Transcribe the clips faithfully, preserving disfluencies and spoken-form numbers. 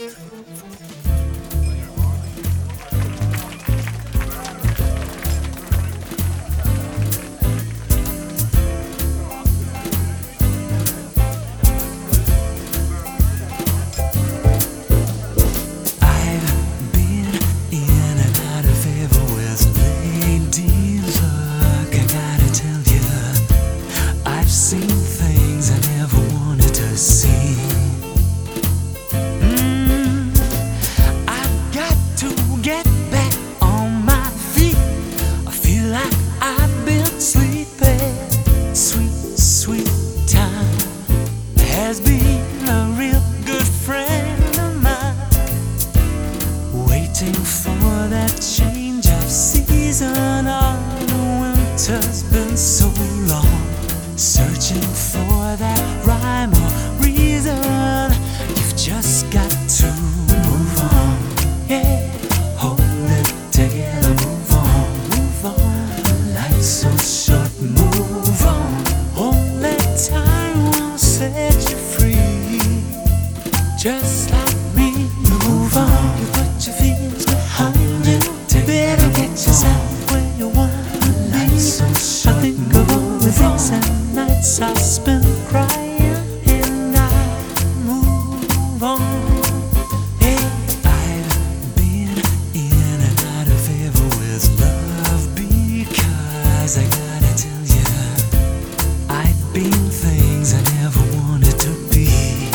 For that change of season, all the winter's been so long, searching for that rhyme or reason. You've just got to move on, yeah. Hold it together, move on, move on. Life's so short, move on. Only time will set you free. Just like me, move on. You put your feelings behind you. Better get yourself where you want to be. I think of all the days and nights I spent crying, and I move on. Hey, I've been in and out of favor with love, because I gotta tell you, I've been things I never wanted to be.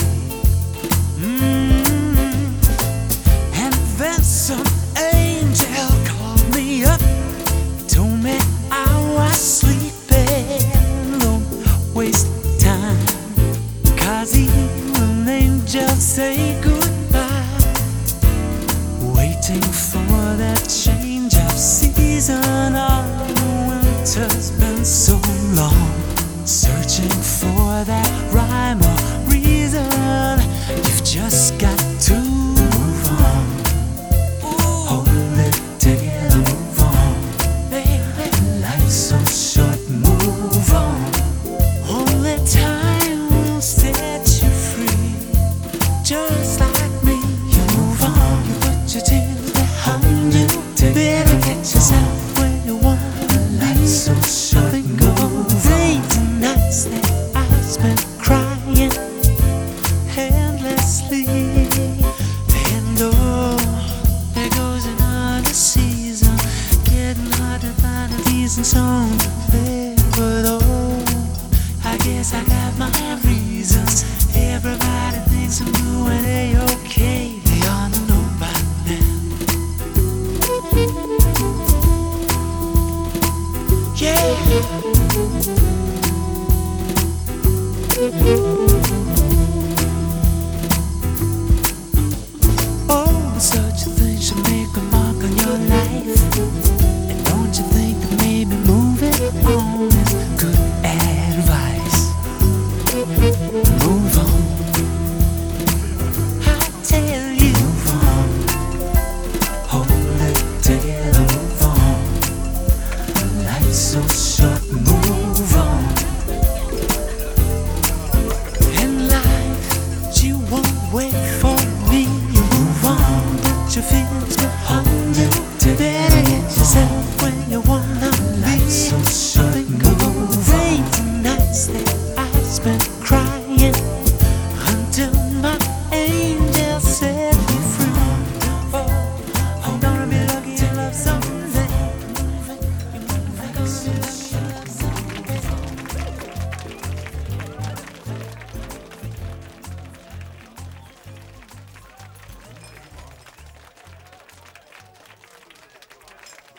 Mm-hmm. And then some angel called me up, told me I was sleeping. Don't waste time, 'cause even angels say goodbye. Waiting for that change of season, all the winter's been so long, searching for that rhyme or reason. You've just got to move on. Hold it together, move on. Baby, life's so short, move on. Only time will set you free. Just like me, you move on. You put your tears behind you. Better get yourself where you want to be. Life's so short, think of all the days and nights that I spent crying endlessly. And oh, there goes another season, getting hard to find a decent song to play.